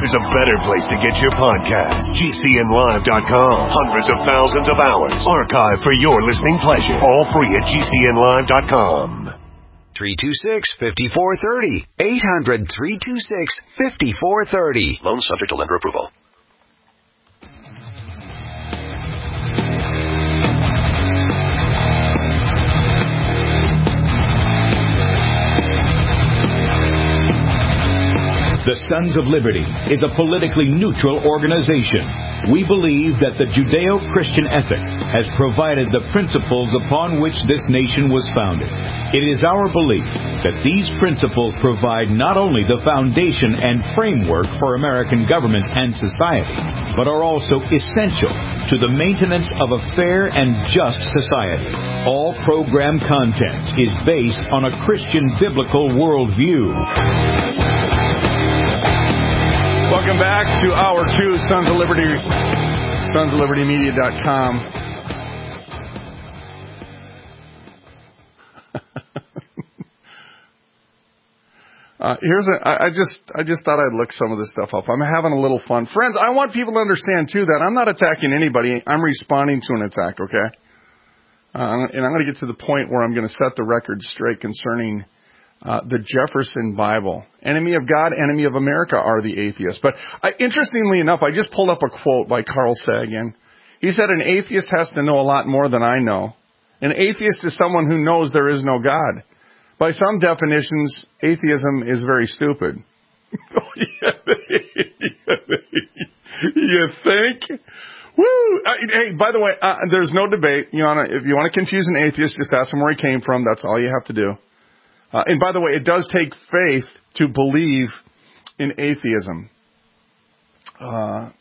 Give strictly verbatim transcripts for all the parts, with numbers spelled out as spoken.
there's a better place to get your podcast. G C N live dot com. Hundreds of thousands of hours archived for your listening pleasure. All free at G C N live dot com. three two six, five four three zero. eight hundred, three two six, five four three zero. Loan subject to lender approval. The Sons of Liberty is a politically neutral organization. We believe that the Judeo-Christian ethic has provided the principles upon which this nation was founded. It is our belief that these principles provide not only the foundation and framework for American government and society, but are also essential to the maintenance of a fair and just society. All program content is based on a Christian biblical worldview. Welcome back to Hour two, Sons of Liberty, sons of liberty media dot com. uh, here's a, I, I just, I just thought I'd look some of this stuff up. I'm having a little fun. Friends, I want people to understand, too, that I'm not attacking anybody. I'm responding to an attack, okay? Uh, and I'm going to get to the point where I'm going to set the record straight concerning Uh, the Jefferson Bible. Enemy of God, enemy of America are the atheists. But I, interestingly enough, I just pulled up a quote by Carl Sagan. He said, an atheist has to know a lot more than I know. An atheist is someone who knows there is no God. By some definitions, atheism is very stupid. You think? Woo! Uh, hey, by the way, uh, there's no debate. You wanna, if you want to confuse an atheist, just ask him where he came from. That's all you have to do. Uh, and by the way, it does take faith to believe in atheism. Uh,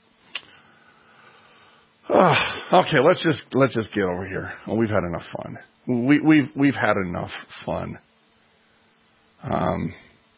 uh, okay, let's just let's just get over here. Oh, we've had enough fun. We, we've we've had enough fun. Um,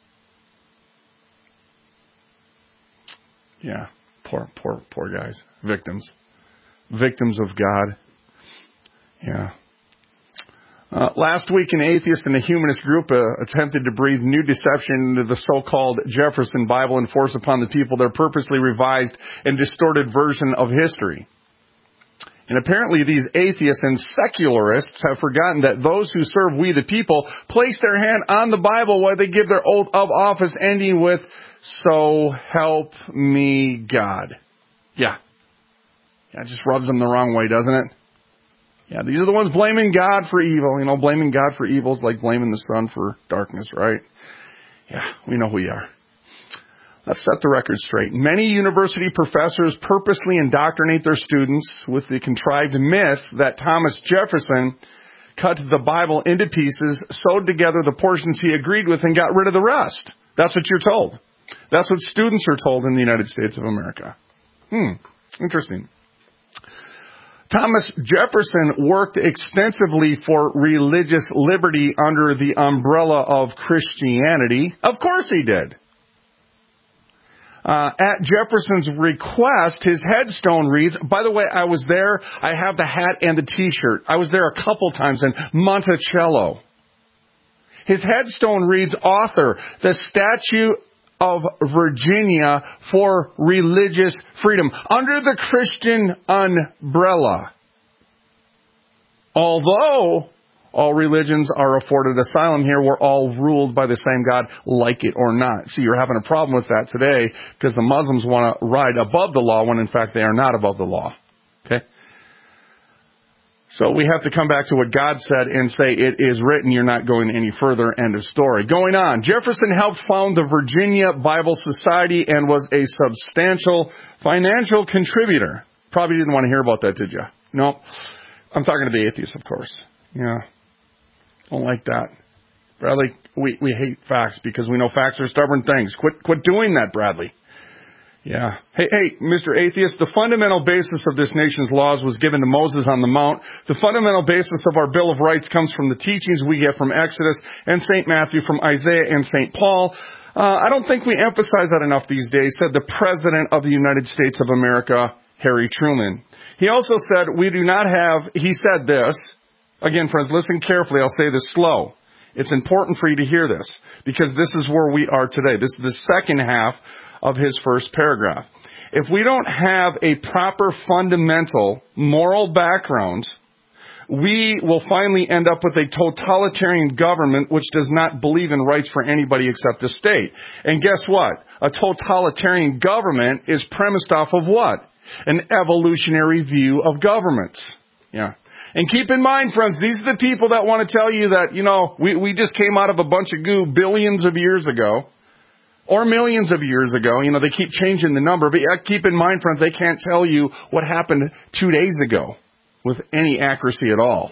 yeah, poor poor poor guys, victims, victims of God. Yeah. Uh, last week, an atheist and a humanist group uh, attempted to breathe new deception into the so-called Jefferson Bible and force upon the people their purposely revised and distorted version of history. And apparently these atheists and secularists have forgotten that those who serve we the people place their hand on the Bible while they give their oath of office ending with, "So help me God." Yeah. Yeah, it just rubs them the wrong way, doesn't it? Yeah, these are the ones blaming God for evil. You know, blaming God for evil is like blaming the sun for darkness, right? Yeah, we know who we are. Let's set the record straight. Many university professors purposely indoctrinate their students with the contrived myth that Thomas Jefferson cut the Bible into pieces, sewed together the portions he agreed with, and got rid of the rest. That's what you're told. That's what students are told in the United States of America. Hmm, interesting. Thomas Jefferson worked extensively for religious liberty under the umbrella of Christianity. Of course he did. Uh, at Jefferson's request, his headstone reads, by the way, I was there. I have the hat and the T-shirt. I was there a couple times in Monticello. His headstone reads, author, the statue of Virginia for religious freedom under the Christian umbrella. Although all religions are afforded asylum here, we're all ruled by the same God, like it or not. See, you're having a problem with that today because the Muslims want to ride above the law when in fact they are not above the law. Okay? So we have to come back to what God said and say, it is written, you're not going any further, end of story. Going on, Jefferson helped found the Virginia Bible Society and was a substantial financial contributor. Probably didn't want to hear about that, did you? No. I'm talking to the atheists, of course. Yeah. Don't like that. Bradley, we, we hate facts because we know facts are stubborn things. Quit, quit doing that, Bradley. Yeah. Hey, hey, Mister Atheist, the fundamental basis of this nation's laws was given to Moses on the Mount. The fundamental basis of our Bill of Rights comes from the teachings we get from Exodus and Saint Matthew, from Isaiah and Saint Paul. Uh, I don't think we emphasize that enough these days, said the President of the United States of America, Harry Truman. He also said, we do not have, he said this, again, friends, listen carefully, I'll say this slow. It's important for you to hear this because this is where we are today. This is the second half of his first paragraph. If we don't have a proper fundamental moral background, we will finally end up with a totalitarian government which does not believe in rights for anybody except the state. And guess what? A totalitarian government is premised off of what? An evolutionary view of governments. Yeah. And keep in mind, friends, these are the people that want to tell you that, you know, we, we just came out of a bunch of goo billions of years ago. Or millions of years ago. You know, they keep changing the number. But keep in mind, friends, they can't tell you what happened two days ago with any accuracy at all.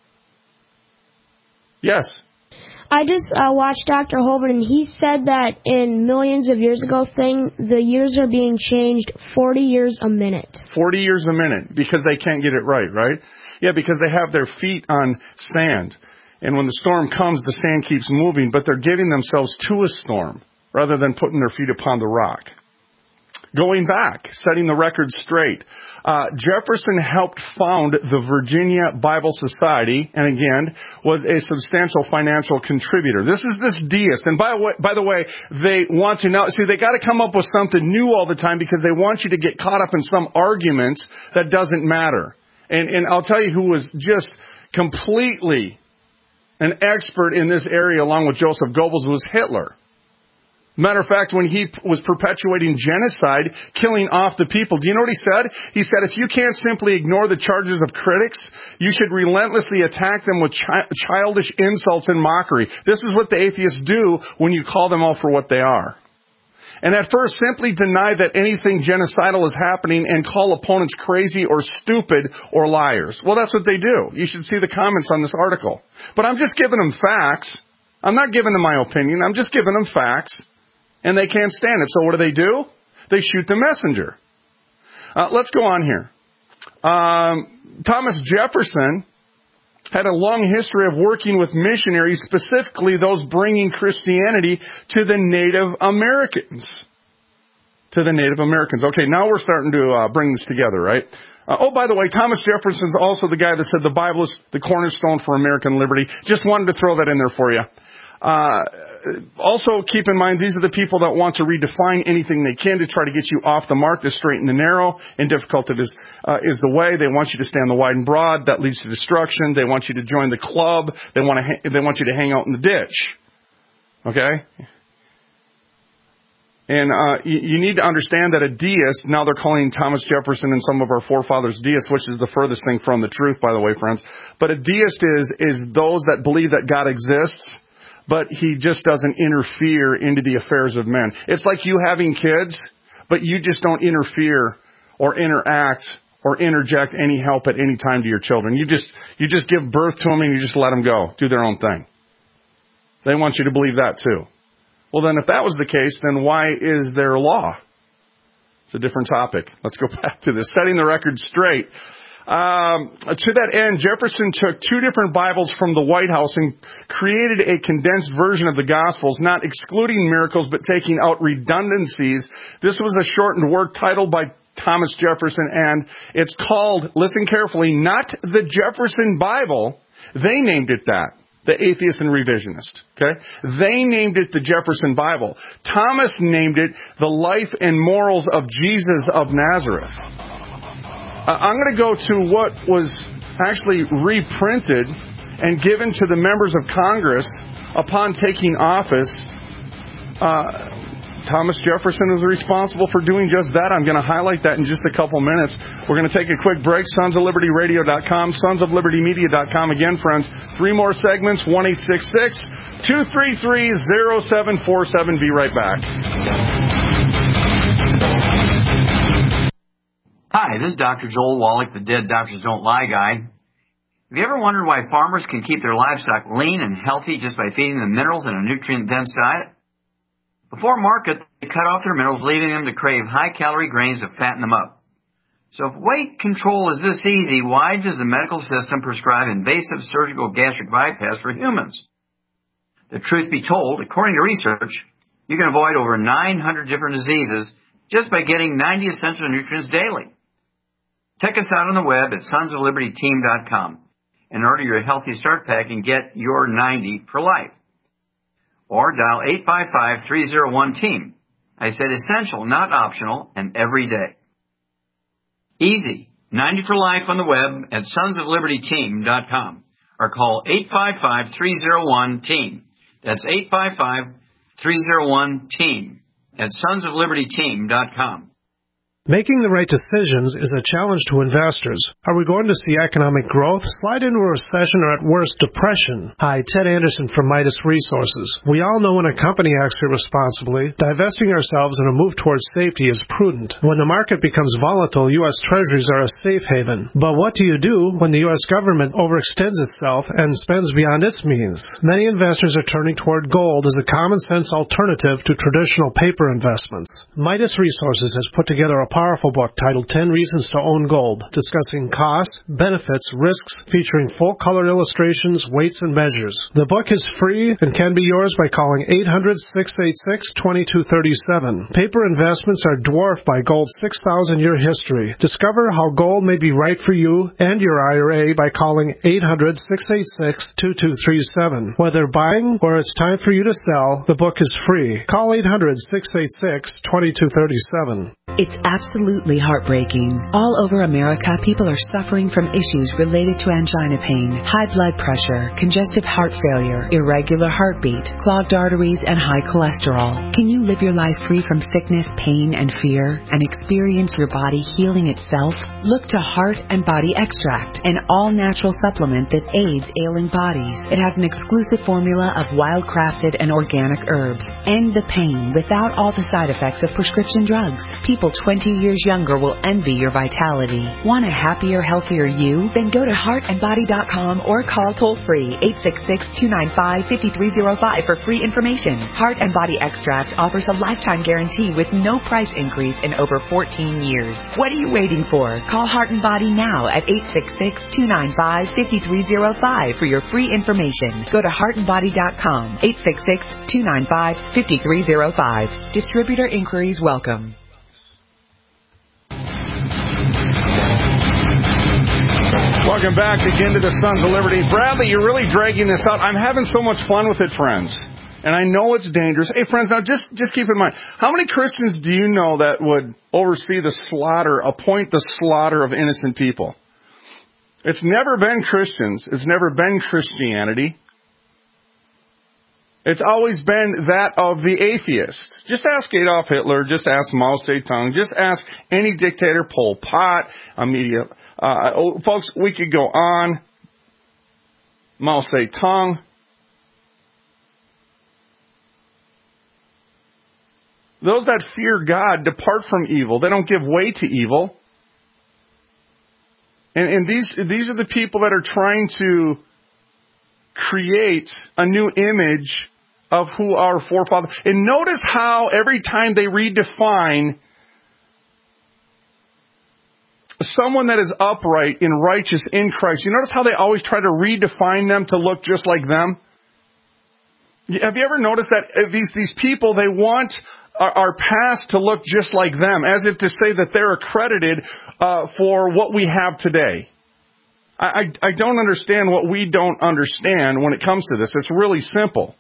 Yes? I just uh, watched Doctor Holbert, and he said that in millions of years ago thing, the years are being changed forty years a minute. forty years a minute, because they can't get it right, right? Yeah, because they have their feet on sand. And when the storm comes, the sand keeps moving, but they're giving themselves to a storm, rather than putting their feet upon the rock. Going back, setting the record straight. Uh, Jefferson helped found the Virginia Bible Society, and again, was a substantial financial contributor. This is this deist, and by, by the way, they want to now, see, they got to come up with something new all the time because they want you to get caught up in some arguments that doesn't matter. And, and I'll tell you who was just completely an expert in this area, along with Joseph Goebbels, was Hitler. Matter of fact, when he was perpetuating genocide, killing off the people, do you know what he said? He said, if you can't simply ignore the charges of critics, you should relentlessly attack them with chi- childish insults and mockery. This is what the atheists do when you call them all for what they are. And at first, simply deny that anything genocidal is happening and call opponents crazy or stupid or liars. Well, that's what they do. You should see the comments on this article. But I'm just giving them facts. I'm not giving them my opinion. I'm just giving them facts. And they can't stand it. So what do they do? They shoot the messenger. Uh, let's go on here. Um, Thomas Jefferson had a long history of working with missionaries, specifically those bringing Christianity to the Native Americans. To the Native Americans. Okay, now we're starting to uh, bring this together, right? Uh, oh, by the way, Thomas Jefferson's also the guy that said the Bible is the cornerstone for American liberty. Just wanted to throw that in there for you. Uh, also, keep in mind, these are the people that want to redefine anything they can to try to get you off the mark. The straight and the narrow and difficult is, uh, is the way. They want you to stay on the wide and broad. That leads to destruction. They want you to join the club. They want to, ha- they want you to hang out in the ditch. Okay? And, uh, you, you need to understand that a deist, now they're calling Thomas Jefferson and some of our forefathers deists, which is the furthest thing from the truth, by the way, friends. But a deist is, is those that believe that God exists, but he just doesn't interfere into the affairs of men. It's like you having kids, but you just don't interfere or interact or interject any help at any time to your children. You just, you just give birth to them and you just let them go, do their own thing. They want you to believe that too. Well, then if that was the case, then why is there law? It's a different topic. Let's go back to this. Setting the record straight. Um, to that end, Jefferson took two different Bibles from the White House and created a condensed version of the Gospels, not excluding miracles, but taking out redundancies. This was a shortened work titled by Thomas Jefferson, and it's called, listen carefully, not the Jefferson Bible. They named it that. The atheist and revisionist. Okay? They named it the Jefferson Bible. Thomas named it the Life and Morals of Jesus of Nazareth. Uh, I'm going to go to what was actually reprinted and given to the members of Congress upon taking office. Uh, Thomas Jefferson was responsible for doing just that. I'm going to highlight that in just a couple minutes. We're going to take a quick break. sons of liberty radio dot com, sons of liberty media dot com. Again, friends, three more segments, one eight six six, two three three, zero seven four seven. Be right back. Hi, this is Doctor Joel Wallach, the Dead Doctors Don't Lie guy. Have you ever wondered why farmers can keep their livestock lean and healthy just by feeding them minerals in a nutrient-dense diet? Before market, they cut off their minerals, leaving them to crave high-calorie grains to fatten them up. So if weight control is this easy, why does the medical system prescribe invasive surgical gastric bypass for humans? The truth be told, according to research, you can avoid over nine hundred different diseases just by getting ninety essential nutrients daily. Check us out on the web at sons of liberty team dot com. and order your Healthy Start Pack and get your ninety for life. Or dial eight five five, three oh one, team. I said essential, not optional, and every day. Easy. ninety for life on the web at sons of liberty team dot com or call eight five five, three oh one, team. That's eight five five, three oh one, team at sons of liberty team dot com. Making the right decisions is a challenge to investors. Are we going to see economic growth, slide into a recession, or at worst, depression? Hi, Ted Anderson from Midas Resources. We all know when a company acts irresponsibly, divesting ourselves in a move towards safety is prudent. When the market becomes volatile, U S Treasuries are a safe haven. But what do you do when the U S government overextends itself and spends beyond its means? Many investors are turning toward gold as a common-sense alternative to traditional paper investments. Midas Resources has put together a powerful book titled ten Reasons to Own Gold, discussing costs, benefits, risks, featuring full-color illustrations, weights, and measures. The book is free and can be yours by calling eight hundred, six eight six, two two three seven. Paper investments are dwarfed by gold's six thousand year history. Discover how gold may be right for you and your I R A by calling eight hundred, six eight six, two two three seven. Whether buying or it's time for you to sell, the book is free. Call eight hundred, six eight six, two two three seven. It's absolutely heartbreaking. All over America, people are suffering from issues related to angina pain, high blood pressure, congestive heart failure, irregular heartbeat, clogged arteries, and high cholesterol. Can you live your life free from sickness, pain, and fear, and experience your body healing itself? Look to Heart and Body Extract, an all-natural supplement that aids ailing bodies. It has an exclusive formula of wild-crafted and organic herbs. End the pain without all the side effects of prescription drugs. People twenty years younger will envy your vitality. Want a happier, healthier you? Then go to heart and body dot com or call toll-free eight six six, two nine five, five three zero five for free information. Heart and Body Extract offers a lifetime guarantee with no price increase in over fourteen years. What are you waiting for? Call Heart and Body now at eight six six, two nine five, five three zero five for your free information. Go to heart and body dot com, eight six six, two nine five, five three zero five. Distributor inquiries welcome. Welcome back again to the Sons of Liberty. Bradley, you're really dragging this out. I'm having so much fun with it, friends. And I know it's dangerous. Hey, friends, now just, just keep in mind, how many Christians do you know that would oversee the slaughter, appoint the slaughter of innocent people? It's never been Christians. It's never been Christianity. It's always been that of the atheist. Just ask Adolf Hitler. Just ask Mao Zedong. Just ask any dictator, Pol Pot, Amelia. Uh, oh, folks, we could go on. Mao Zedong. Those that fear God depart from evil. They don't give way to evil. And, and these these are the people that are trying to create a new image of who our forefathers. And notice how every time they redefine someone that is upright and righteous in Christ, you notice how they always try to redefine them to look just like them? Have you ever noticed that these, these people, they want our, our past to look just like them, as if to say that they're accredited uh, for what we have today? I, I, I don't understand what we don't understand when it comes to this. It's really simple.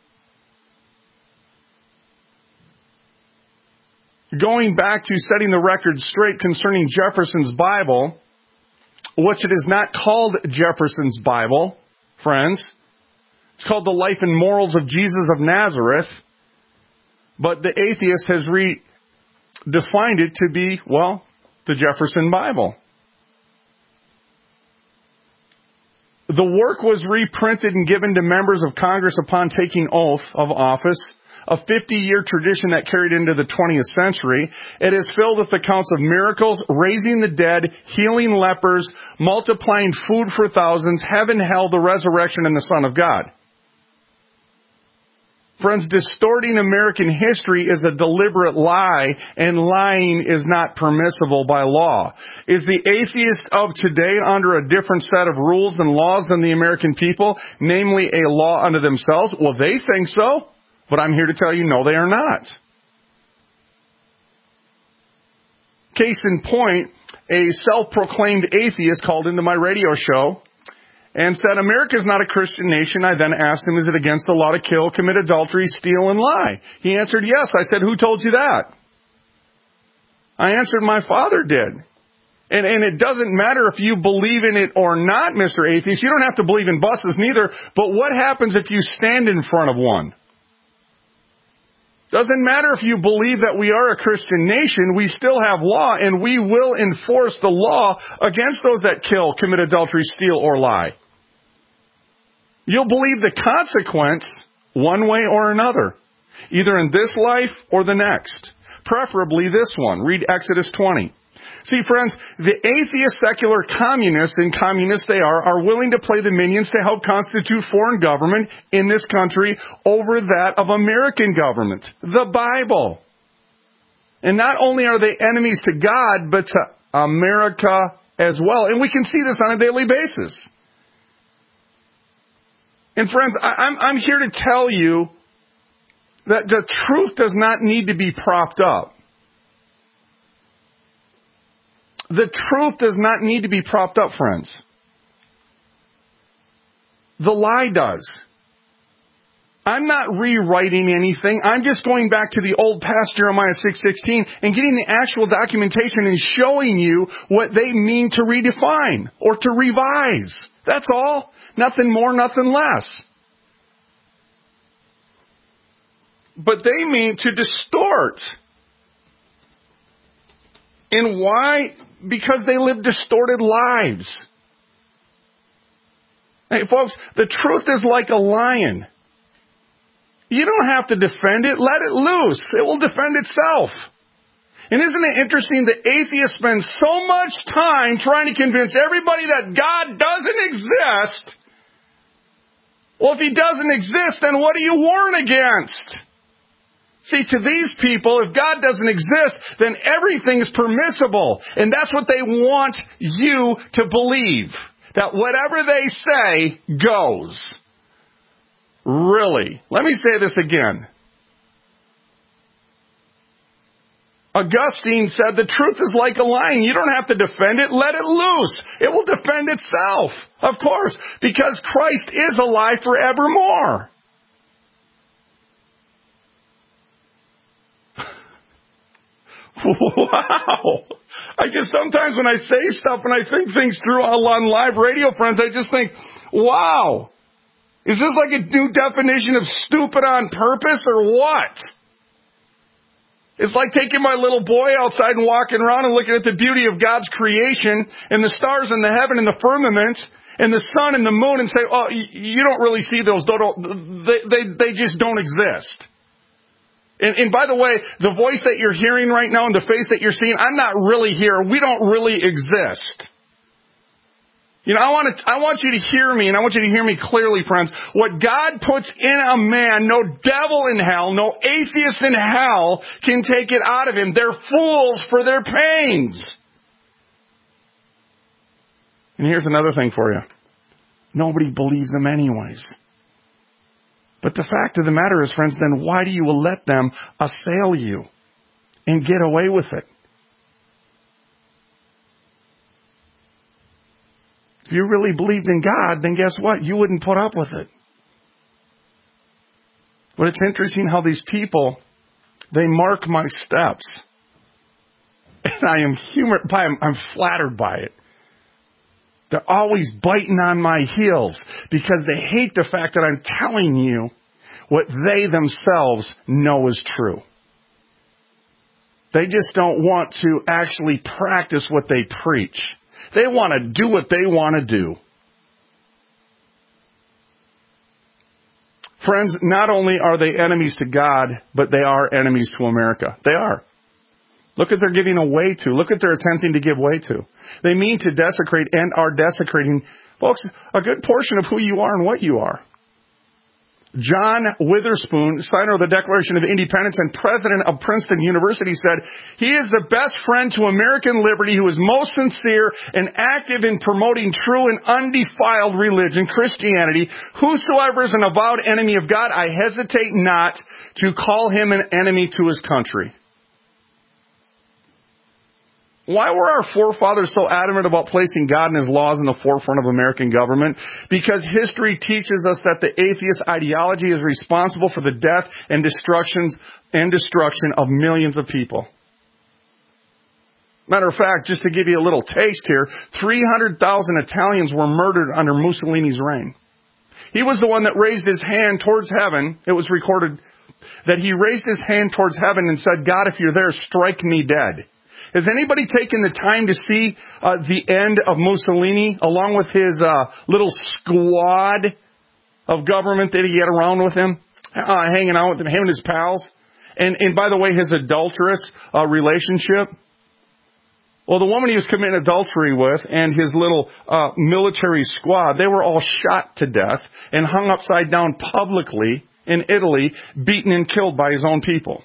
Going back to setting the record straight concerning Jefferson's Bible, which it is not called Jefferson's Bible, friends. It's called The Life and Morals of Jesus of Nazareth. But the atheist has redefined it to be, well, the Jefferson Bible. The work was reprinted and given to members of Congress upon taking oath of office. A fifty-year tradition that carried into the twentieth century. It is filled with accounts of miracles, raising the dead, healing lepers, multiplying food for thousands, heaven, hell, the resurrection, and the Son of God. Friends, distorting American history is a deliberate lie, and lying is not permissible by law. Is the atheist of today under a different set of rules and laws than the American people, namely a law unto themselves? Well, they think so. But I'm here to tell you, no, they are not. Case in point, a self-proclaimed atheist called into my radio show, and said, America is not a Christian nation. I then asked him, is it against the law to kill, commit adultery, steal, and lie? He answered, yes. I said, who told you that? I answered, my father did. And, and it doesn't matter if you believe in it or not, Mister Atheist. You don't have to believe in buses neither. But what happens if you stand in front of one? Doesn't matter if you believe that we are a Christian nation. We still have law, and we will enforce the law against those that kill, commit adultery, steal, or lie. You'll believe the consequence one way or another, either in this life or the next. Preferably this one. Read Exodus twenty. See, friends, the atheist secular communists, and communists they are, are willing to play the minions to help constitute foreign government in this country over that of American government, the Bible. And not only are they enemies to God, but to America as well. And we can see this on a daily basis. And friends, I'm, I'm here to tell you that the truth does not need to be propped up. The truth does not need to be propped up, friends. The lie does. I'm not rewriting anything. I'm just going back to the old past, Jeremiah six sixteen, and getting the actual documentation and showing you what they mean to redefine or to revise. That's all. Nothing more, nothing less. But they mean to distort. And why? Because they live distorted lives. Hey, folks, the truth is like a lion. You don't have to defend it. Let it loose. It will defend itself. And isn't it interesting that atheists spend so much time trying to convince everybody that God doesn't exist? Well, if He doesn't exist, then what do you warn against? See, to these people, if God doesn't exist, then everything is permissible. And that's what they want you to believe. That whatever they say goes. Really. Let me say this again. Augustine said the truth is like a lion. You don't have to defend it. Let it loose. It will defend itself. Of course. Because Christ is alive forevermore. Wow. I just sometimes when I say stuff and I think things through on live radio, friends, I just think, wow. Is this like a new definition of stupid on purpose or what? It's like taking my little boy outside and walking around and looking at the beauty of God's creation and the stars in the heaven and the firmament and the sun and the moon and say, oh, you don't really see those. Don't, they, they, they just don't exist. And, and by the way, the voice that you're hearing right now and the face that you're seeing, I'm not really here. We don't really exist. You know, I want to, I want you to hear me, and I want you to hear me clearly, friends. What God puts in a man, no devil in hell, no atheist in hell can take it out of him. They're fools for their pains. And here's another thing for you. Nobody believes them anyways. But the fact of the matter is, friends, then why do you let them assail you and get away with it? If you really believed in God, then guess what? You wouldn't put up with it. But it's interesting how these people, they mark my steps. And I am humored by them. I'm flattered by it. They're always biting on my heels because they hate the fact that I'm telling you what they themselves know is true. They just don't want to actually practice what they preach. They want to do what they want to do. Friends, not only are they enemies to God, but they are enemies to America. They are. Look at they're giving away to. Look at they're attempting to give way to. They mean to desecrate and are desecrating, folks, a good portion of who you are and what you are. John Witherspoon, signer of the Declaration of Independence and president of Princeton University, said, he is the best friend to American liberty who is most sincere and active in promoting true and undefiled religion, Christianity. Whosoever is an avowed enemy of God, I hesitate not to call him an enemy to his country. Why were our forefathers so adamant about placing God and His laws in the forefront of American government? Because history teaches us that the atheist ideology is responsible for the death and destructions and destruction of millions of people. Matter of fact, just to give you a little taste here, three hundred thousand Italians were murdered under Mussolini's reign. He was the one that raised his hand towards heaven. It was recorded that he raised his hand towards heaven and said, God, if you're there, strike me dead. Has anybody taken the time to see uh, the end of Mussolini along with his uh, little squad of government that he had around with him, uh, hanging out with him, him and his pals? And, and by the way, his adulterous uh, relationship? Well, the woman he was committing adultery with and his little uh, military squad, they were all shot to death and hung upside down publicly in Italy, beaten and killed by his own people.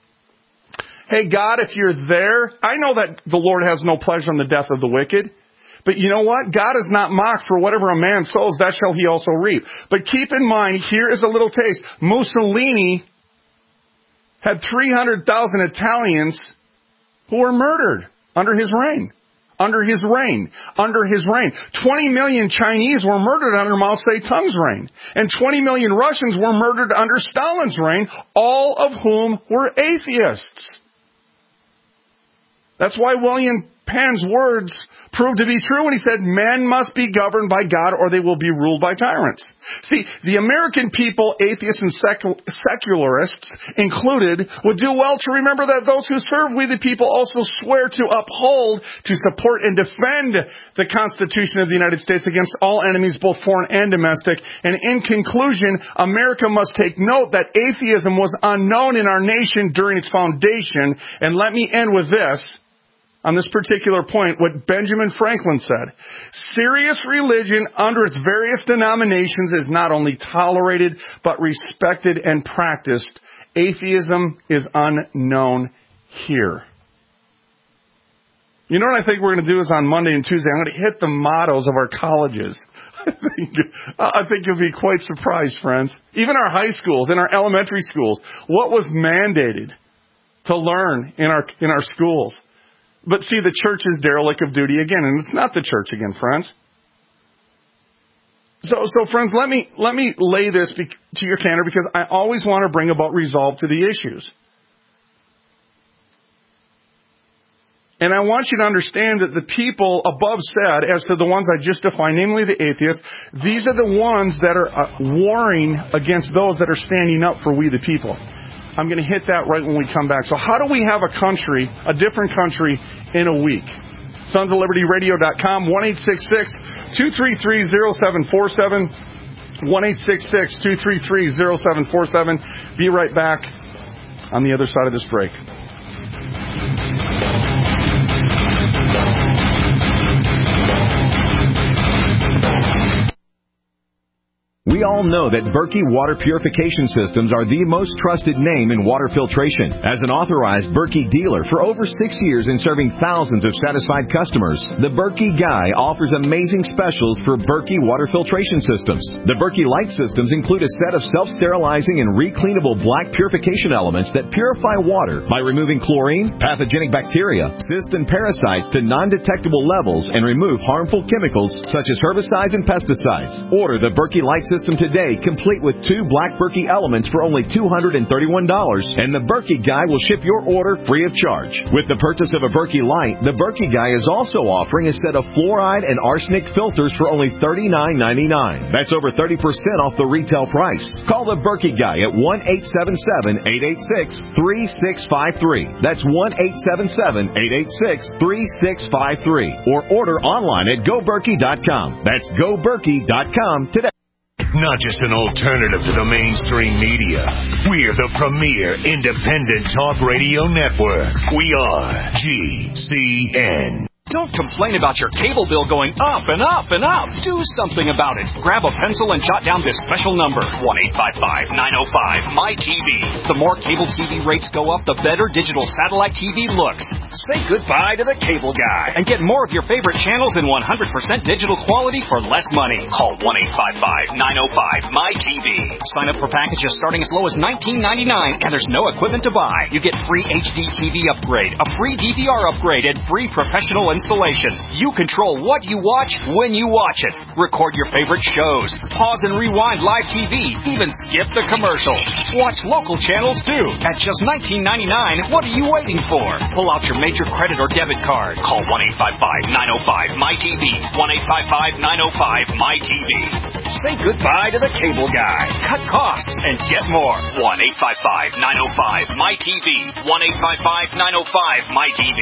Hey, God, if you're there, I know that the Lord has no pleasure in the death of the wicked. But you know what? God is not mocked, for whatever a man sows, that shall he also reap. But keep in mind, here is a little taste. Mussolini had three hundred thousand Italians who were murdered under his reign. Under his reign. Under his reign. twenty million Chinese were murdered under Mao Zedong's reign. And twenty million Russians were murdered under Stalin's reign, all of whom were atheists. That's why William Penn's words proved to be true when he said, men must be governed by God or they will be ruled by tyrants. See, the American people, atheists and secul- secularists included, would do well to remember that those who serve we the people also swear to uphold, to support and defend the Constitution of the United States against all enemies, both foreign and domestic. And in conclusion, America must take note that atheism was unknown in our nation during its foundation. And let me end with this. On this particular point, what Benjamin Franklin said, serious religion under its various denominations is not only tolerated, but respected and practiced. Atheism is unknown here. You know what I think we're going to do is on Monday and Tuesday, I'm going to hit the mottos of our colleges. I think, I think you'll be quite surprised, friends. Even our high schools and our elementary schools, what was mandated to learn in our in our schools? But see, the church is derelict of duty again, and it's not the church again, friends. So, so friends, let me let me lay this be- to your candor, because I always want to bring about resolve to the issues. And I want you to understand that the people above said, as to the ones I just defined, namely the atheists, these are the ones that are uh, warring against those that are standing up for we the people. I'm going to hit that right when we come back. So how do we have a country, a different country, in a week? sons of liberty radio dot com, one eight six six, two three three, zero seven four seven, one eight six six, two three three, zero seven four seven. Be right back on the other side of this break. We all know that Berkey Water Purification Systems are the most trusted name in water filtration. As an authorized Berkey dealer for over six years and serving thousands of satisfied customers, the Berkey Guy offers amazing specials for Berkey Water Filtration Systems. The Berkey Light Systems include a set of self-sterilizing and recleanable black purification elements that purify water by removing chlorine, pathogenic bacteria, cysts, and parasites to non-detectable levels and remove harmful chemicals such as herbicides and pesticides. Order the Berkey Light System today, complete with two black Berkey elements for only two hundred thirty-one dollars, and the Berkey Guy will ship your order free of charge. With the purchase of a Berkey Light, the Berkey Guy is also offering a set of fluoride and arsenic filters for only thirty-nine ninety-nine. That's over thirty percent off the retail price. Call the Berkey Guy at one eight seven seven, eight eight six, three six five three. That's one eight seven seven, eight eight six, three six five three. Or order online at go berkey dot com. That's go berkey dot com today. Not just an alternative to the mainstream media. We're the premier independent talk radio network. We are G C N. Don't complain about your cable bill going up and up and up. Do something about it. Grab a pencil and jot down this special number, one eight five five, nine oh five, M Y T V. The more cable T V rates go up, the better digital satellite T V looks. Say goodbye to the cable guy and get more of your favorite channels in one hundred percent digital quality for less money. Call one eight five five, nine oh five, M Y T V. Sign up for packages starting as low as nineteen ninety-nine, and there's no equipment to buy. You get free H D T V upgrade, a free D V R upgrade, and free professional installation. You control what you watch when you watch it. Record your favorite shows. Pause and rewind live T V. Even skip the commercials. Watch local channels too. At just nineteen ninety-nine, what are you waiting for? Pull out your major credit or debit card. Call one eight five five, nine oh five, M Y T V. one eight five five, nine oh five, M Y T V. Say goodbye to the cable guy. Cut costs and get more. one eight five five, nine oh five, M Y T V. one eight five five, nine oh five, M Y T V.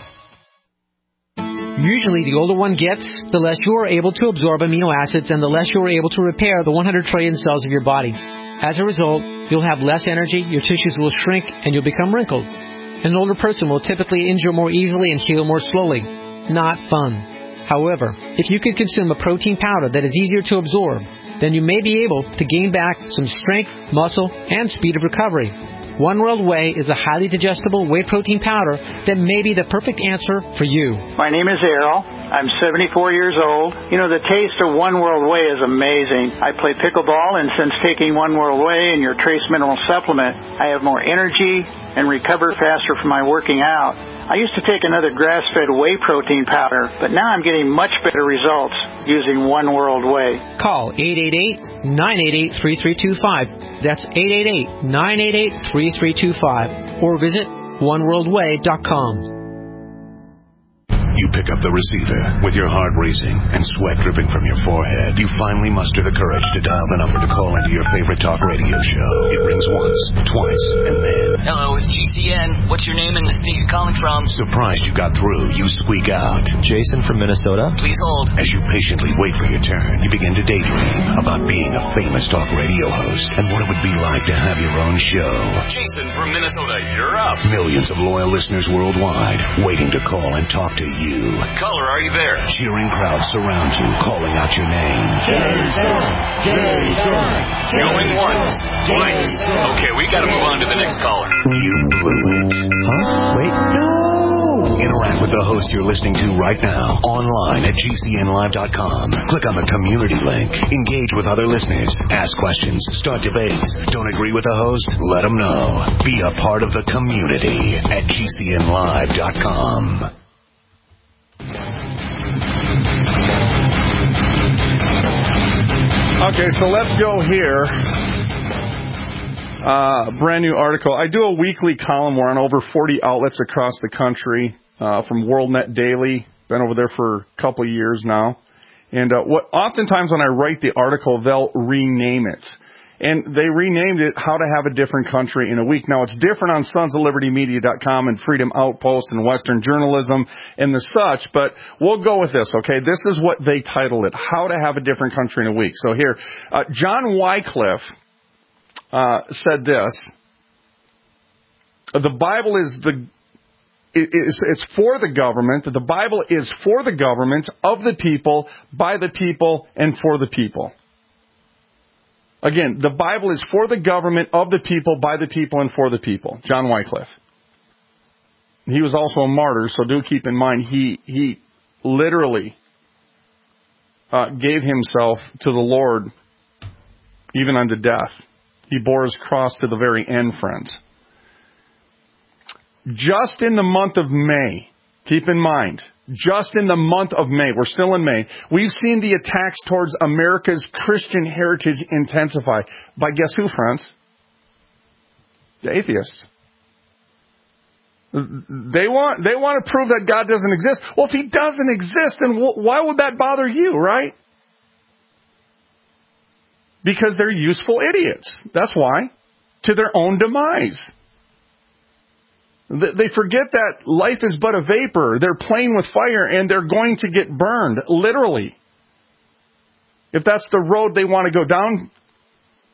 Usually, the older one gets, the less you are able to absorb amino acids and the less you are able to repair the one hundred trillion cells of your body. As a result, you'll have less energy, your tissues will shrink, and you'll become wrinkled. An older person will typically injure more easily and heal more slowly. Not fun. However, if you can consume a protein powder that is easier to absorb, then you may be able to gain back some strength, muscle, and speed of recovery. One World Whey is a highly digestible whey protein powder that may be the perfect answer for you. My name is Errol. I'm seventy-four years old. You know, the taste of One World Whey is amazing. I play pickleball, and since taking One World Whey and your Trace Mineral Supplement, I have more energy and recover faster from my working out. I used to take another grass-fed whey protein powder, but now I'm getting much better results using One World Whey. Call eight eight eight, nine eight eight, three three two five. That's eight eight eight, nine eight eight, three three two five. Or visit one world whey dot com. You pick up the receiver with your heart racing and sweat dripping from your forehead. You finally muster the courage to dial the number to call into your favorite talk radio show. It rings once, twice, and then... Hello, it's G C N. What's your name and the state you're calling from? Surprised you got through, you squeak out. Jason from Minnesota. Please hold. As you patiently wait for your turn, you begin to daydream about being a famous talk radio host and what it would be like to have your own show. Jason from Minnesota, you're up. Millions of loyal listeners worldwide waiting to call and talk to you. Caller, are you there? Cheering crowds surround you, calling out your name. Jason! Jason! Going once, twice. Okay, we gotta move on to the next caller. You blew it. Huh? Wait, no! Interact with the host you're listening to right now, online at G C N live dot com. Click on the community link. Engage with other listeners. Ask questions. Start debates. Don't agree with the host? Let them know. Be a part of the community at G C N live dot com. Okay, so let's go here. Uh, brand new article. I do a weekly column. We're on over forty outlets across the country, uh, from WorldNet Daily. Been over there for a couple of years now. And uh, what oftentimes when I write the article, they'll rename it. And they renamed it How to Have a Different Country in a Week. Now, it's different on sons of liberty media dot com and Freedom Outpost and Western Journalism and the such, but we'll go with this, okay? This is what they titled it, How to Have a Different Country in a Week. So here, uh, John Wycliffe uh, said this, the Bible is the... It's, it's for the government. The Bible is for the government, of the people, by the people, and for the people. Again, the Bible is for the government, of the people, by the people, and for the people. John Wycliffe. He was also a martyr, so do keep in mind, he he literally uh, gave himself to the Lord, even unto death. He bore his cross to the very end, friends. Just in the month of May, keep in mind, just in the month of May, we're still in May, we've seen the attacks towards America's Christian heritage intensify. By guess who, friends? The atheists. They want, they want to prove that God doesn't exist. Well, if he doesn't exist, then why would that bother you, right? Because they're useful idiots. That's why. To their own demise. They forget that life is but a vapor. They're playing with fire and they're going to get burned, literally. If that's the road they want to go down,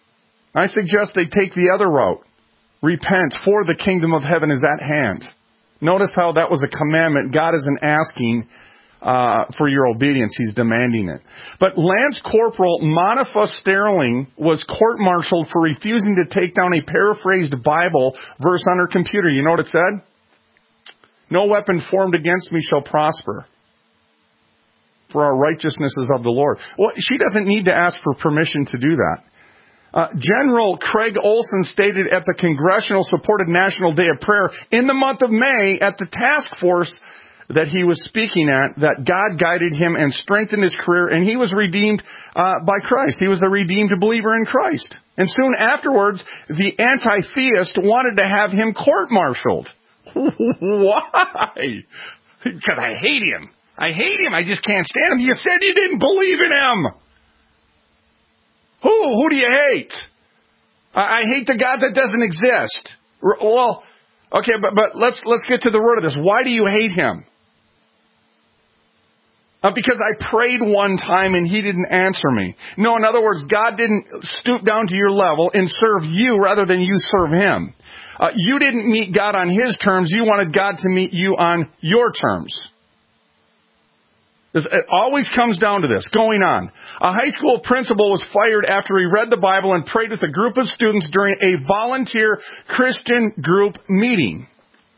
I suggest they take the other route. Repent, for the kingdom of heaven is at hand. Notice how that was a commandment. God isn't asking uh, for your obedience. He's demanding it. But Lance Corporal Monifa Sterling was court-martialed for refusing to take down a paraphrased Bible verse on her computer. You know what it said? No weapon formed against me shall prosper, for our righteousness is of the Lord. Well, she doesn't need to ask for permission to do that. Uh, General Craig Olson stated at the Congressional-supported National Day of Prayer in the month of May at the task force that he was speaking at that God guided him and strengthened his career, and he was redeemed uh, by Christ. He was a redeemed believer in Christ. And soon afterwards, the anti-theist wanted to have him court-martialed. Why? Because I hate him. I hate him. I just can't stand him. You said you didn't believe in him. Who? Who do you hate? I, I hate the God that doesn't exist. Well, okay, but, but let's let's get to the root of this. Why do you hate him? Uh, because I prayed one time and he didn't answer me. No, in other words, God didn't stoop down to your level and serve you rather than you serve him. Uh, you didn't meet God on his terms. You wanted God to meet you on your terms. It always comes down to this. Going on. A high school principal was fired after he read the Bible and prayed with a group of students during a volunteer Christian group meeting.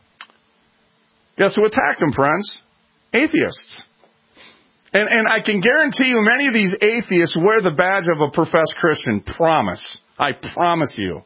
Guess who attacked him, friends? Atheists. And, and I can guarantee you many of these atheists wear the badge of a professed Christian. Promise. I promise you.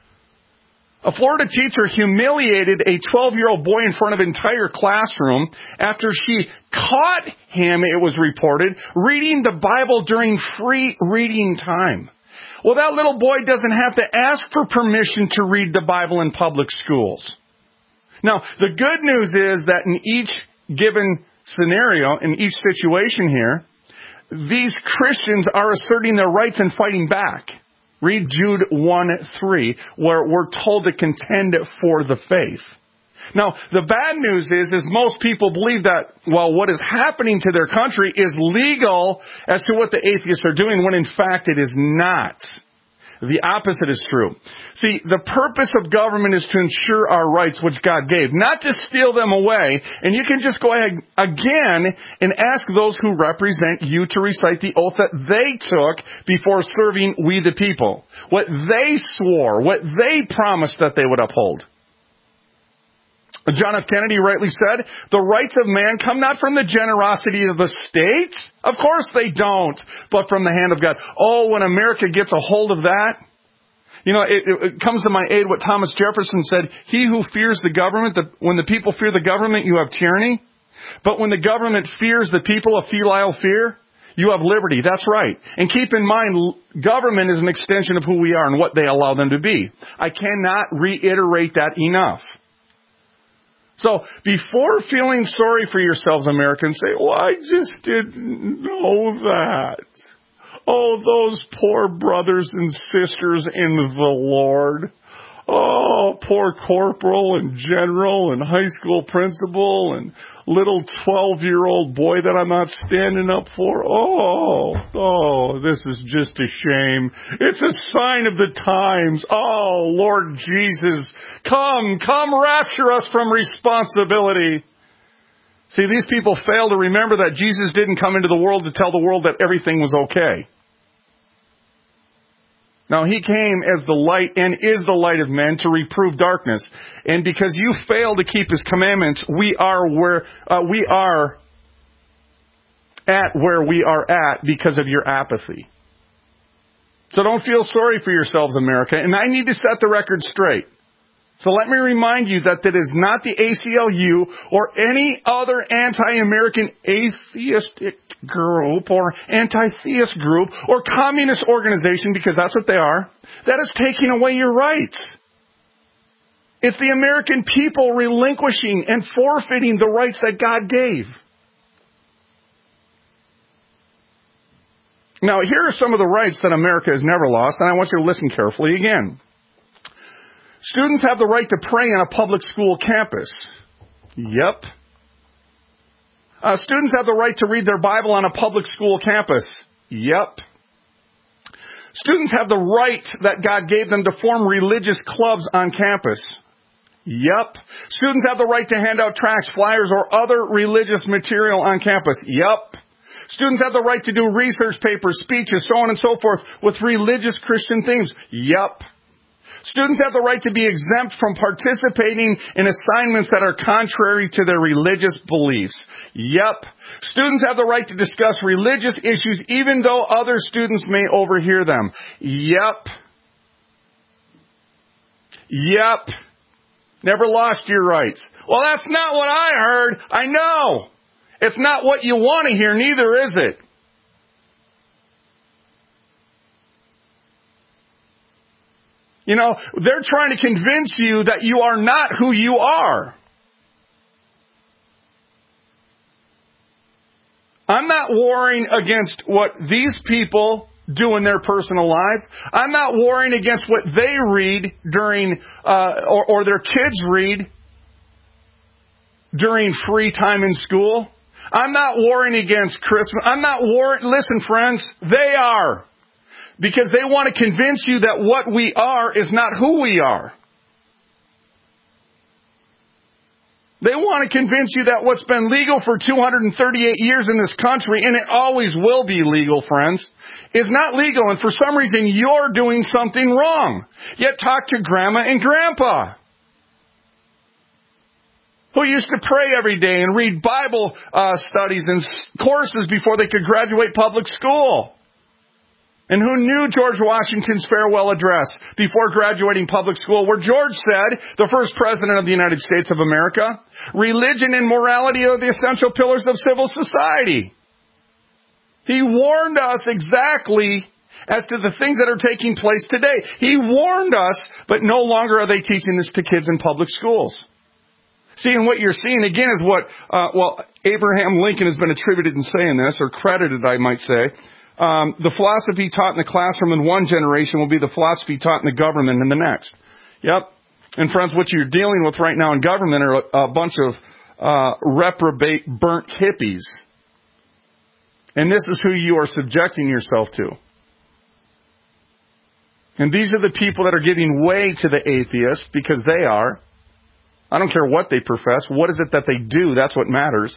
A Florida teacher humiliated a twelve-year-old boy in front of an entire classroom after she caught him, it was reported, reading the Bible during free reading time. Well, that little boy doesn't have to ask for permission to read the Bible in public schools. Now, the good news is that in each given scenario, in each situation here, these Christians are asserting their rights and fighting back. Read Jude one three, where we're told to contend for the faith. Now, the bad news is, is most people believe that, well, what is happening to their country is legal as to what the atheists are doing, when in fact it is not. The opposite is true. See, the purpose of government is to ensure our rights, which God gave, not to steal them away. And you can just go ahead again and ask those who represent you to recite the oath that they took before serving we the people. What they swore, what they promised that they would uphold. John F. Kennedy rightly said, the rights of man come not from the generosity of the state. Of course they don't, but from the hand of God. Oh, when America gets a hold of that, you know, it, it comes to my aid what Thomas Jefferson said, he who fears the government, the, when the people fear the government, you have tyranny. But when the government fears the people, a filial fear, you have liberty. That's right. And keep in mind, government is an extension of who we are and what they allow them to be. I cannot reiterate that enough. So, before feeling sorry for yourselves, Americans, say, well, I just didn't know that. Oh, those poor brothers and sisters in the Lord. Oh, poor corporal and general and high school principal and little twelve-year-old boy that I'm not standing up for. Oh, oh, this is just a shame. It's a sign of the times. Oh, Lord Jesus, come, come rapture us from responsibility. See, these people fail to remember that Jesus didn't come into the world to tell the world that everything was okay. Now, he came as the light and is the light of men to reprove darkness. And because you fail to keep his commandments, we are where uh, we are at where we are at because of your apathy. So don't feel sorry for yourselves, America. And I need to set the record straight. So let me remind you that that is not the A C L U or any other anti-American atheistic group or anti-theist group or communist organization, because that's what they are, that is taking away your rights. It's the American people relinquishing and forfeiting the rights that God gave. Now, here are some of the rights that America has never lost, and I want you to listen carefully again. Students have the right to pray on a public school campus. Yep. Uh, students have the right to read their Bible on a public school campus. Yep. Students have the right that God gave them to form religious clubs on campus. Yep. Students have the right to hand out tracts, flyers, or other religious material on campus. Yep. Students have the right to do research papers, speeches, so on and so forth, with religious Christian themes. Yep. Students have the right to be exempt from participating in assignments that are contrary to their religious beliefs. Yep. Students have the right to discuss religious issues even though other students may overhear them. Yep. Yep. Never lost your rights. Well, that's not what I heard. I know. It's not what you want to hear, neither is it. You know, they're trying to convince you that you are not who you are. I'm not warring against what these people do in their personal lives. I'm not warring against what they read during, uh, or, or their kids read during free time in school. I'm not warring against Christmas. I'm not warring. Listen, friends, they are. Because they want to convince you that what we are is not who we are. They want to convince you that what's been legal for two hundred thirty-eight years in this country, and it always will be legal, friends, is not legal. And for some reason, you're doing something wrong. Yet talk to Grandma and Grandpa, who used to pray every day and read Bible uh, studies and courses before they could graduate public school. And who knew George Washington's farewell address before graduating public school, where George said, the first president of the United States of America, religion and morality are the essential pillars of civil society. He warned us exactly as to the things that are taking place today. He warned us, but no longer are they teaching this to kids in public schools. See, and what you're seeing again is what, uh, well, Abraham Lincoln has been attributed in saying this, or credited, I might say. Um, the philosophy taught in the classroom in one generation will be the philosophy taught in the government in the next. Yep. And friends, what you're dealing with right now in government are a bunch of uh, reprobate, burnt hippies. And this is who you are subjecting yourself to. And these are the people that are giving way to the atheists, because they are. I don't care what they profess. What is it that they do? That's what matters.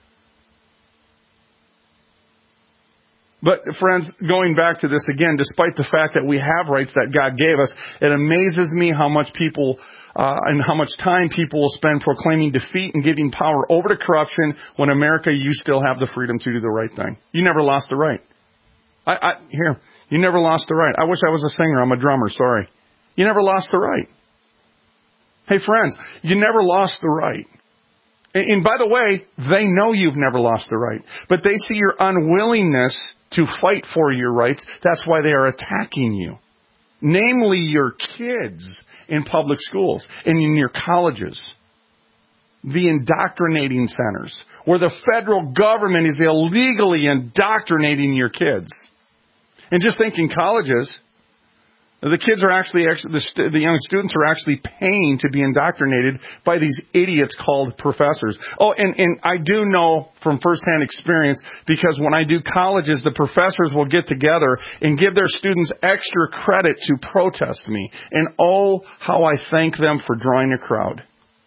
But, friends, going back to this again, despite the fact that we have rights that God gave us, it amazes me how much people uh, and how much time people will spend proclaiming defeat and giving power over to corruption when America, you still have the freedom to do the right thing. You never lost the right. I, I here, you never lost the right. I wish I was a singer. I'm a drummer. Sorry. You never lost the right. Hey, friends, you never lost the right. And by the way, they know you've never lost the right. But they see your unwillingness to fight for your rights. That's why they are attacking you. Namely, your kids in public schools and in your colleges. The indoctrinating centers, where the federal government is illegally indoctrinating your kids. And just think, in colleges, the kids are actually, actually the, the young students are actually paying to be indoctrinated by these idiots called professors. Oh, and, and I do know from firsthand experience, because when I do colleges, the professors will get together and give their students extra credit to protest me. And oh, how I thank them for drawing a crowd.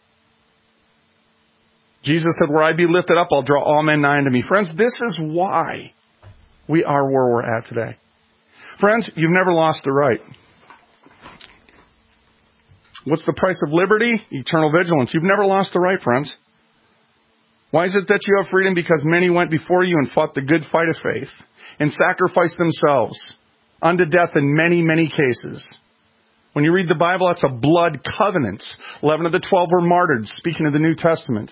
Jesus said, where I be lifted up, I'll draw all men nigh unto me. Friends, this is why we are where we're at today. Friends, you've never lost the right. What's the price of liberty? Eternal vigilance. You've never lost the right, friends. Why is it that you have freedom? Because many went before you and fought the good fight of faith and sacrificed themselves unto death in many, many cases. When you read the Bible, that's a blood covenant. Eleven of the twelve were martyred, speaking of the New Testament.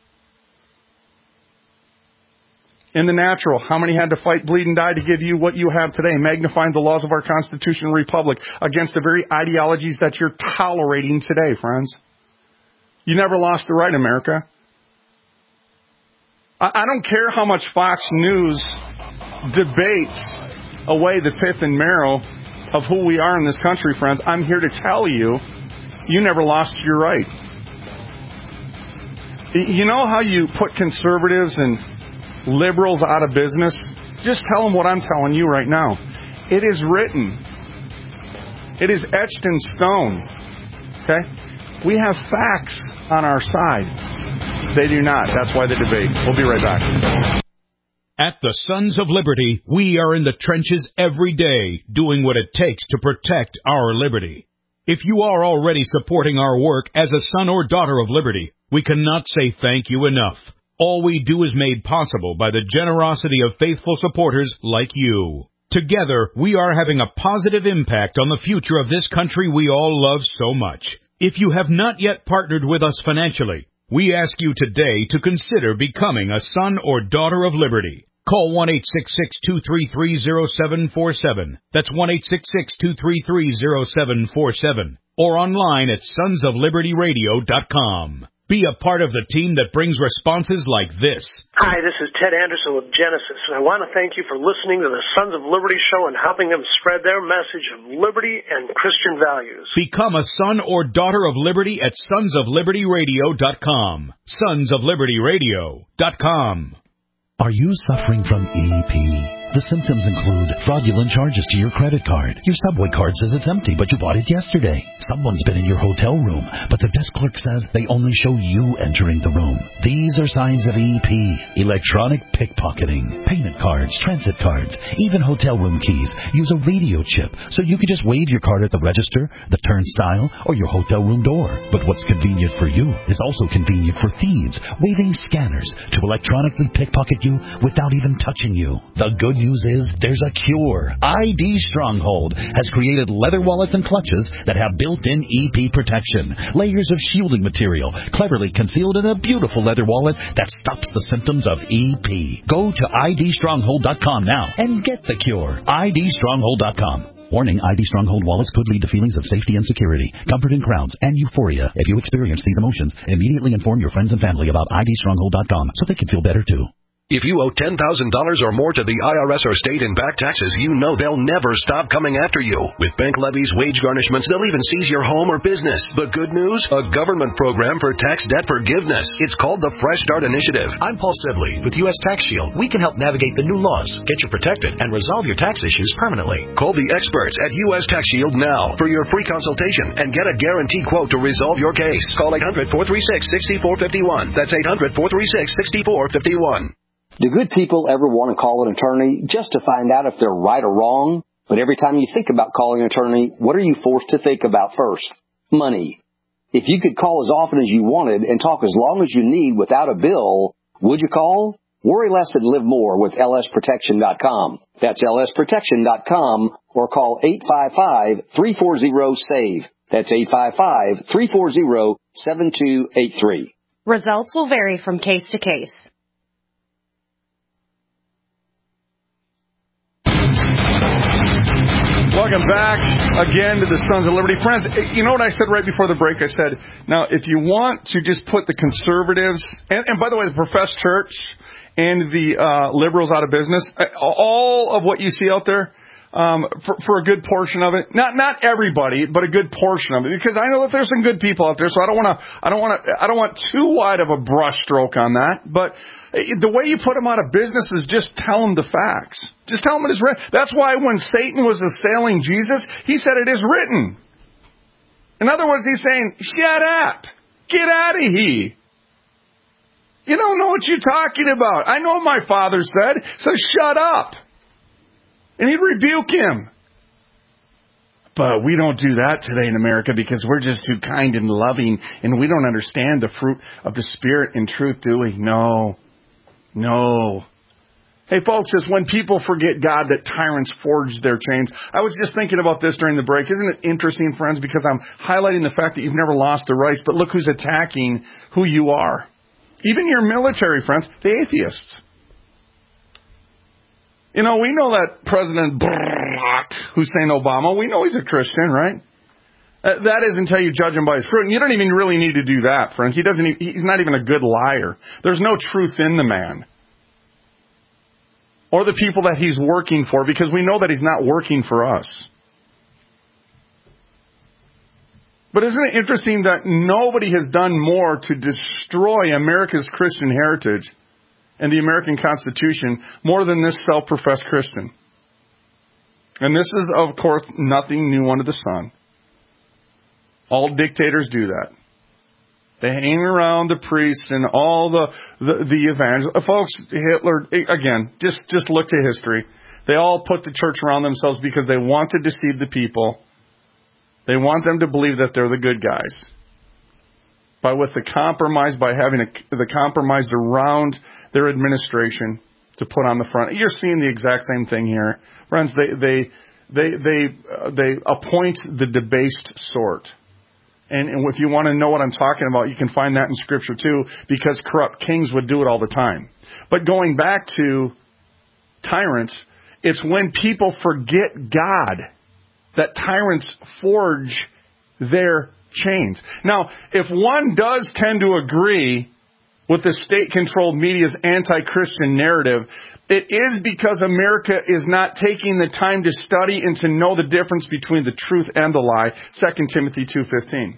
In the natural, how many had to fight, bleed, and die to give you what you have today, magnifying the laws of our Constitution and Republic against the very ideologies that you're tolerating today, friends? You never lost the right, America. I don't care how much Fox News debates away the pith and marrow of who we are in this country, friends. I'm here to tell you, you never lost your right. You know how you put conservatives and liberals out of business? Just tell them what I'm telling you right now. It is written. It is etched in stone. Okay? We have facts on our side. They do not. That's why they debate. We'll be right back. At the Sons of Liberty, we are in the trenches every day, doing what it takes to protect our liberty. If you are already supporting our work as a son or daughter of liberty, we cannot say thank you enough. All we do is made possible by the generosity of faithful supporters like you. Together, we are having a positive impact on the future of this country we all love so much. If you have not yet partnered with us financially, we ask you today to consider becoming a son or daughter of liberty. Call one eight six six, two three three, zero seven four seven. That's one eight six six, two three three, zero seven four seven. Or online at sons of liberty radio dot com. Be a part of the team that brings responses like this. Hi, this is Ted Anderson with Genesis, and I want to thank you for listening to the Sons of Liberty show and helping them spread their message of liberty and Christian values. Become a son or daughter of liberty at sons of liberty radio dot com. sons of liberty radio dot com. Are you suffering from E P? The symptoms include fraudulent charges to your credit card. Your Subway card says it's empty, but you bought it yesterday. Someone's been in your hotel room, but the desk clerk says they only show you entering the room. These are signs of E P. Electronic pickpocketing, payment cards, transit cards, even hotel room keys use a radio chip, so you can just wave your card at the register, the turnstile, or your hotel room door. But what's convenient for you is also convenient for thieves, waving scanners to electronically pickpocket you without even touching you. The good news is there's a cure. I D Stronghold has created leather wallets and clutches that have built-in E P protection, layers of shielding material cleverly concealed in a beautiful leather wallet that stops the symptoms of E P. Go to I D stronghold dot com now and get the cure. I D stronghold dot com. Warning, I D Stronghold wallets could lead to feelings of safety and security, comfort in crowds, and euphoria. If you experience these emotions, immediately inform your friends and family about I D stronghold dot com so they can feel better too. If you owe ten thousand dollars or more to the I R S or state in back taxes, you know they'll never stop coming after you. With bank levies, wage garnishments, they'll even seize your home or business. The good news? A government program for tax debt forgiveness. It's called the Fresh Start Initiative. I'm Paul Sibley with U S Tax Shield. We can help navigate the new laws, get you protected, and resolve your tax issues permanently. Call the experts at U S Tax Shield now for your free consultation and get a guaranteed quote to resolve your case. Call eight hundred, four three six, six four five one. That's eight hundred, four three six, six four five one. Do good people ever want to call an attorney just to find out if they're right or wrong? But every time you think about calling an attorney, what are you forced to think about first? Money. If you could call as often as you wanted and talk as long as you need without a bill, would you call? Worry less and live more with L S protection dot com. That's L S protection dot com or call eight five five, three four zero, SAVE. That's eight five five, three four zero, seven two eight three. Results will vary from case to case. Welcome back again to the Sons of Liberty. Friends, you know what I said right before the break? I said, now, if you want to just put the conservatives, and, and by the way, the professed church and the uh, liberals out of business, all of what you see out there, um, for, for a good portion of it, not not everybody, but a good portion of it, because I know that there's some good people out there, so I don't want to, I don't want to, I don't want too wide of a brushstroke on that, but the way you put them out of business is just tell them the facts. Just tell them it is written. That's why when Satan was assailing Jesus, he said it is written. In other words, he's saying, shut up. Get out of here. You don't know what you're talking about. I know my father said, so shut up. And he'd rebuke him. But we don't do that today in America because we're just too kind and loving, and we don't understand the fruit of the Spirit in truth, do we? No. No. Hey, folks, it's when people forget God that tyrants forge their chains. I was just thinking about this during the break. Isn't it interesting, friends, because I'm highlighting the fact that you've never lost the rights, but look who's attacking who you are. Even your military friends, the atheists. You know, we know that President Barack Hussein Obama, we know he's a Christian, right? Uh, that is until you judge him by his fruit. And you don't even really need to do that, friends. He doesn't. He's not even a good liar. There's no truth in the man. Or the people that he's working for, because we know that he's not working for us. But isn't it interesting that nobody has done more to destroy America's Christian heritage and the American Constitution more than this self-professed Christian? And this is, of course, nothing new under the sun. All dictators do that. They hang around the priests and all the the, the evangelists. Folks, Hitler, again, just, just look to history. They all put the church around themselves because they want to deceive the people. They want them to believe that they're the good guys. By with the compromise, by having a, the compromise around their administration to put on the front. You're seeing the exact same thing here. Friends, they they they they, uh, they appoint the debased sort. And, and if you want to know what I'm talking about, you can find that in Scripture too, because corrupt kings would do it all the time. But going back to tyrants, it's when people forget God that tyrants forge their chains. Now, if one does tend to agree with the state-controlled media's anti-Christian narrative, it is because America is not taking the time to study and to know the difference between the truth and the lie. Second Timothy two fifteen.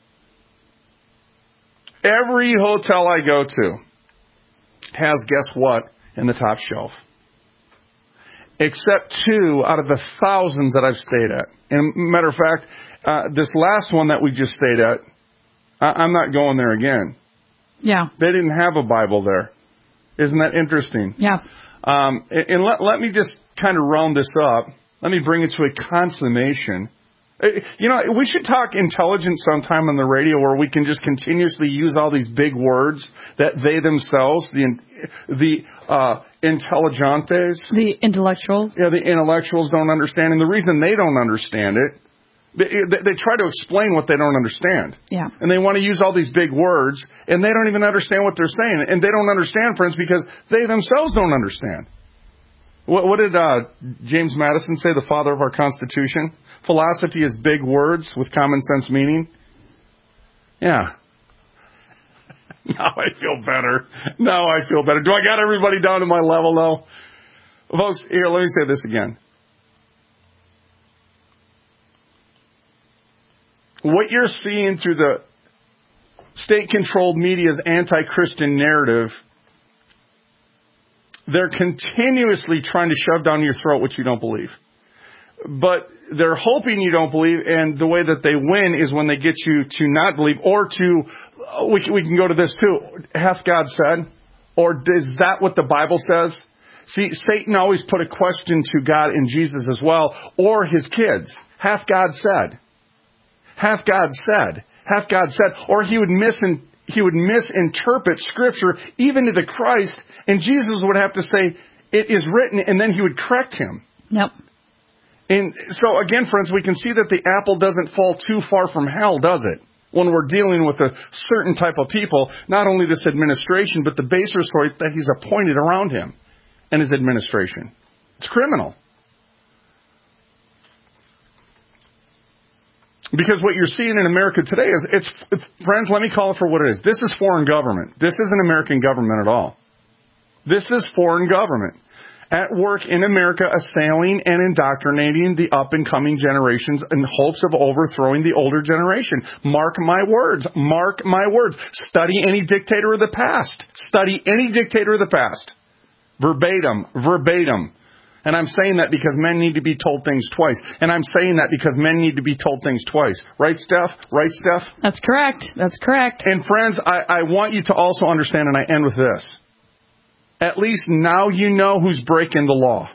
Every hotel I go to has, guess what, in the top shelf? Except two out of the thousands that I've stayed at. And matter of fact, uh, this last one that we just stayed at, I- I'm not going there again. Yeah. They didn't have a Bible there. Isn't that interesting? Yeah. Um, and and let, let me just kind of round this up. Let me bring it to a consummation. You know, we should talk intelligence sometime on the radio where we can just continuously use all these big words that they themselves, the the uh, intelligentes, the intellectual, yeah, the intellectuals don't understand, and the reason they don't understand it, they, they try to explain what they don't understand. Yeah, and they want to use all these big words, and they don't even understand what they're saying, and they don't understand, friends, because they themselves don't understand. What, what did uh, James Madison say, the father of our Constitution? Philosophy is big words with common sense meaning. Yeah. Now I feel better. Now I feel better. Do I got everybody down to my level now? Folks, here, let me say this again. What you're seeing through the state-controlled media's anti-Christian narrative, they're continuously trying to shove down your throat what you don't believe. But they're hoping you don't believe, and the way that they win is when they get you to not believe, or to, we can, we can go to this too, hath God said? Or is that what the Bible says? See, Satan always put a question to God and Jesus as well, or his kids. Hath God said? Hath God said? Hath God said? Or he would misin, he would misinterpret Scripture even to the Christ, and Jesus would have to say, it is written, and then he would correct him. Yep. And so, again, friends, we can see that the apple doesn't fall too far from hell, does it? When we're dealing with a certain type of people, not only this administration, but the baser sort that he's appointed around him and his administration. It's criminal. Because what you're seeing in America today is, it's, it's, friends, let me call it for what it is. This is foreign government. This isn't American government at all. This is foreign government. At work in America, assailing and indoctrinating the up-and-coming generations in hopes of overthrowing the older generation. Mark my words. Mark my words. Study any dictator of the past. Study any dictator of the past. Verbatim. Verbatim. And I'm saying that because men need to be told things twice. And I'm saying that because men need to be told things twice. Right, Steph? Right, Steph? That's correct. That's correct. And friends, I, I want you to also understand, and I end with this. At least now you know who's breaking the law.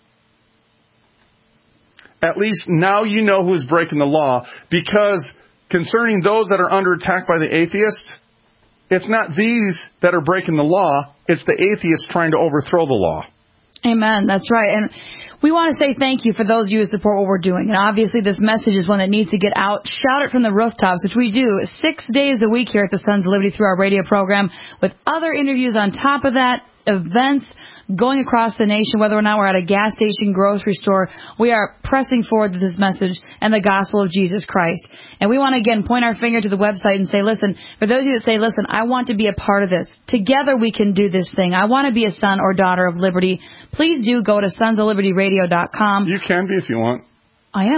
At least now you know who's breaking the law, because concerning those that are under attack by the atheists, it's not these that are breaking the law, it's the atheists trying to overthrow the law. Amen. That's right. And we want to say thank you for those of you who support what we're doing. And obviously this message is one that needs to get out. Shout it from the rooftops, which we do six days a week here at the Sons of Liberty through our radio program, with other interviews on top of that, events going across the nation, whether or not we're at a gas station, grocery store. We are pressing forward to this message and the gospel of Jesus Christ. And we want to, again, point our finger to the website and say, listen, for those of you that say, listen, I want to be a part of this. Together we can do this thing. I want to be a son or daughter of liberty. Please do go to sons of liberty radio dot com. You can be if you want. I am.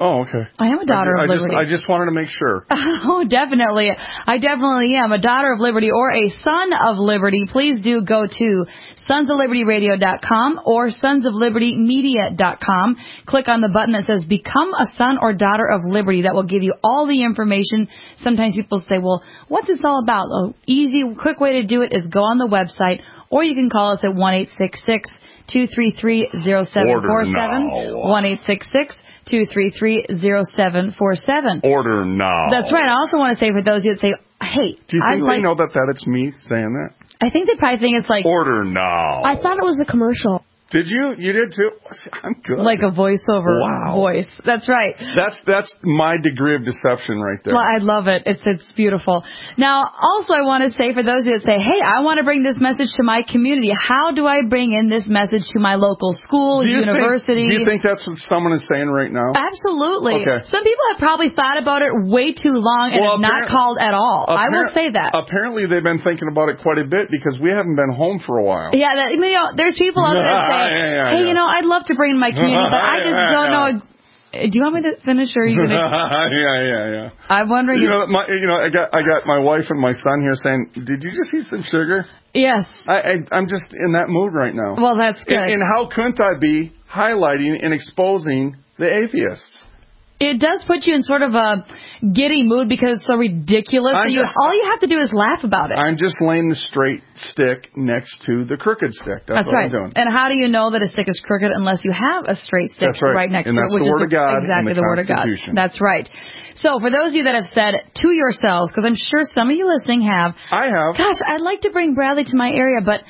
Oh, okay. I am a daughter I, of I liberty. Just, I just wanted to make sure. Oh, definitely. I definitely am a daughter of liberty or a son of liberty. Please do go to sons of liberty radio dot com or sons of liberty media dot com. Click on the button that says Become a Son or Daughter of Liberty. That will give you all the information. Sometimes people say, well, what's this all about? Oh, easy, quick way to do it is go on the website, or you can call us at one eight six six, two three three, zero seven four seven. one eight six six, two three three, zero seven four seven. Order now. That's right. I also want to say for those of you that say, hey, do you think I'd like, they know that, that it's me saying that? I think they probably think it's like... Order now. I thought it was a commercial. Did you? You did too? I'm good. Like a voiceover wow. voice. That's right. That's that's my degree of deception right there. Well, I love it. It's it's beautiful. Now, also I want to say for those of you that say, hey, I want to bring this message to my community. How do I bring in this message to my local school, do university? Think, do you think that's what someone is saying right now? Absolutely. Okay. Some people have probably thought about it way too long and well, have not called at all. I will say that. Apparently they've been thinking about it quite a bit because we haven't been home for a while. Yeah, that, you know, there's people out there that say, yeah, yeah, hey, yeah. you know, I'd love to bring in my community, but I just don't know. Do you want me to finish, or are you going to? yeah, yeah, yeah. I'm wondering. You if... know, my, you know, I got, I got my wife and my son here saying, "Did you just eat some sugar?" Yes. I, I, I'm just in that mood right now. Well, that's good. And, and how couldn't I be highlighting and exposing the atheists? It does put you in sort of a giddy mood because it's so ridiculous. That you, just, all you have to do is laugh about it. I'm just laying the straight stick next to the crooked stick. That's, that's what right. I'm doing. And how do you know that a stick is crooked unless you have a straight stick that's right. right next and to that's it? Which the Word is of God exactly and the, the Word of God. That's right. So for those of you that have said to yourselves, because I'm sure some of you listening have, I have. Gosh, I'd like to bring Bradley to my area, but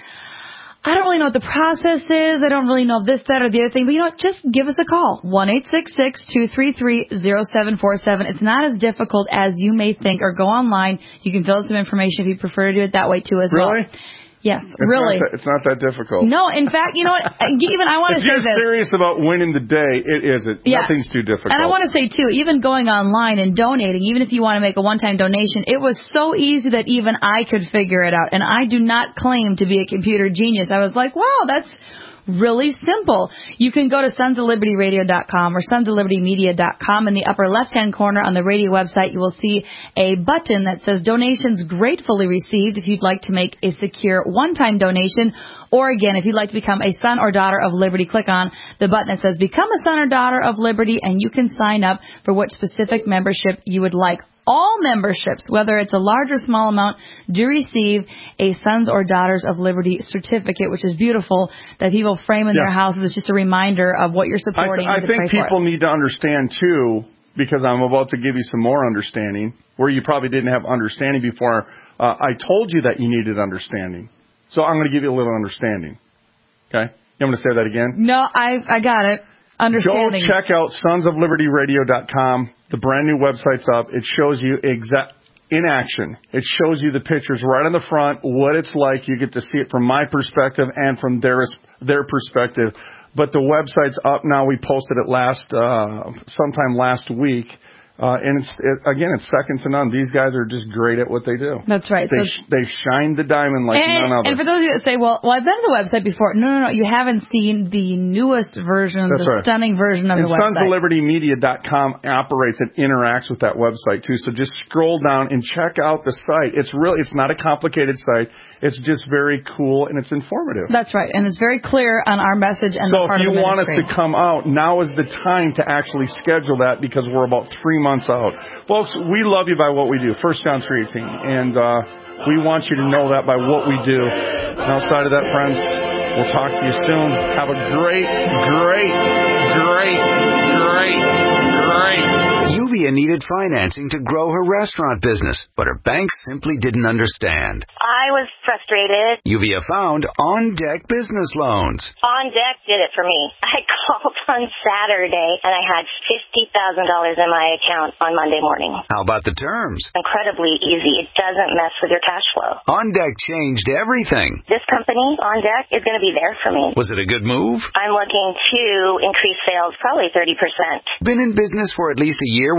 I don't really know what the process is. I don't really know this, that, or the other thing. But you know what? Just give us a call. one eight six six, two three three, zero seven four seven. It's not as difficult as you may think. Or go online. You can fill out some information if you prefer to do it that way, too, as really? well. Really? Yes, it's really. Not that, it's not that difficult. No, in fact, you know what? Even I want to say this. If you're serious about winning the day, it isn't. Yeah. Nothing's too difficult. And I want to say, too, even going online and donating, even if you want to make a one-time donation, it was so easy that even I could figure it out. And I do not claim to be a computer genius. I was like, wow, that's really simple. You can go to sons of liberty radio dot com or sons of liberty media dot com. In the upper left-hand corner on the radio website, you will see a button that says Donations Gratefully Received if you'd like to make a secure one-time donation. Or again, if you'd like to become a son or daughter of liberty, click on the button that says Become a Son or Daughter of Liberty, and you can sign up for what specific membership you would like. All memberships, whether it's a large or small amount, do receive a Sons or Daughters of Liberty certificate, which is beautiful, that people frame in yeah. their houses. It's just a reminder of what you're supporting. I, th- I think people for. need to understand, too, because I'm about to give you some more understanding, where you probably didn't have understanding before. Uh, I told you that you needed understanding. So I'm going to give you a little understanding. Okay? You want me to say that again? No, I I got it. Understanding. Go check out sons of liberty radio dot com. The brand new website's up. It shows you exact in action. It shows you the pictures right on the front, what it's like. You get to see it from my perspective and from their their perspective. But the website's up now. We posted it last uh, sometime last week. Uh, and it's, it, again, it's second to none. These guys are just great at what they do. That's right. They, So, sh- they shine the diamond like and, none other. And for those of you that say, well, well, I've been to the website before. No, no, no. You haven't seen the newest version, That's the right. stunning version of and the website. sons of liberty media dot com operates and interacts with that website, too. So just scroll down and check out the site. It's really, it's not a complicated site. It's just very cool and it's informative. That's right. And it's very clear on our message and so the part if you of the want us to come out, now is the time to actually schedule that because we're about three months out. Folks, we love you by what we do, First John three eighteen, and uh, we want you to know that by what we do. And outside of that, friends, we'll talk to you soon. Have a great, great, great, great, great. Yuvia needed financing to grow her restaurant business, but her bank simply didn't understand. I was frustrated. Yuvia found On Deck Business Loans. On Deck did it for me. I called on Saturday, and I had fifty thousand dollars in my account on Monday morning. How about the terms? Incredibly easy. It doesn't mess with your cash flow. On Deck changed everything. This company, On Deck, is going to be there for me. Was it a good move? I'm looking to increase sales probably thirty percent. Been in business for at least a year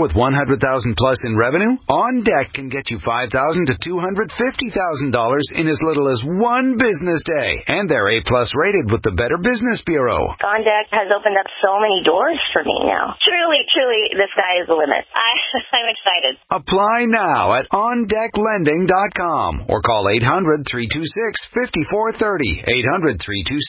with one hundred thousand dollars plus in revenue? On Deck can get you five thousand dollars to two hundred fifty thousand dollars in as little as one business day. And they're A-plus rated with the Better Business Bureau. On Deck has opened up so many doors for me now. Truly, truly, the sky is the limit. I, I'm excited. Apply now at on deck lending dot com or call eight hundred, three two six, five four three zero. eight hundred, three two